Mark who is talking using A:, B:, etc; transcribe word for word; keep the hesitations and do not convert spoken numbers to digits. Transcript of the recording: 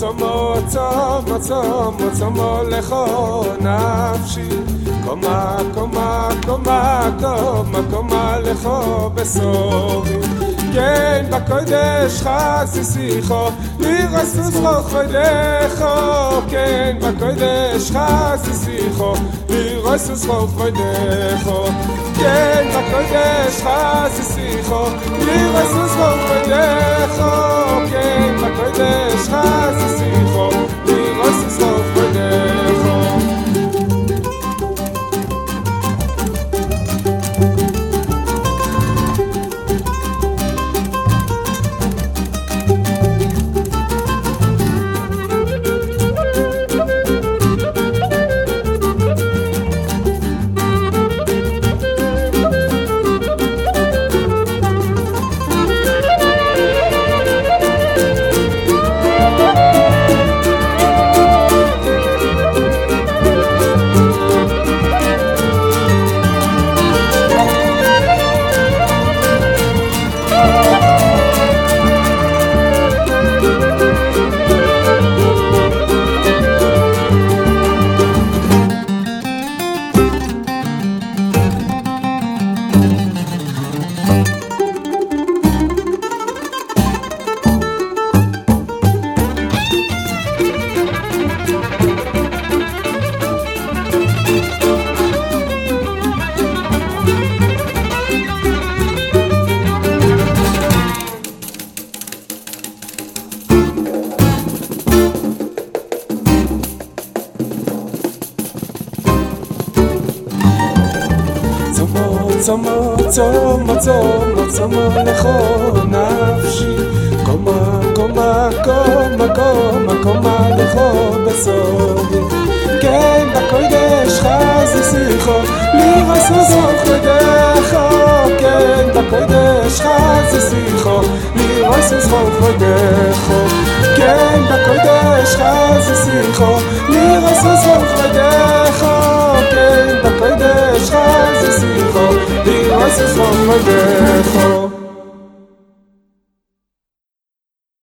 A: צומו צומו צומו צומו לכו נפשי קומה קומה קומה קומה קומה לכו בסורי כן בקודש חסיסיכו לירסוס חוכבדכו כן בקודש חסיסיכו לירסוס חוכבדכו כן בקודש חסיסיכו לירסוס חוכבדכו כן בקודש חסיסיכו לירסוס חוכבדכו צומו צומו צומו צומו לכו נפשי קומה קומה קומה קומה קומה לכו בסורי כן בקודש חסיסיכו לירסוס חוכבדכו כן בקודש חסיסיכו לירסוס חוכבדכו כן בקודש חסיסיכו לירסוס חוכבדכו כן בקודש חסיסיכו לירסוס חוכבדכו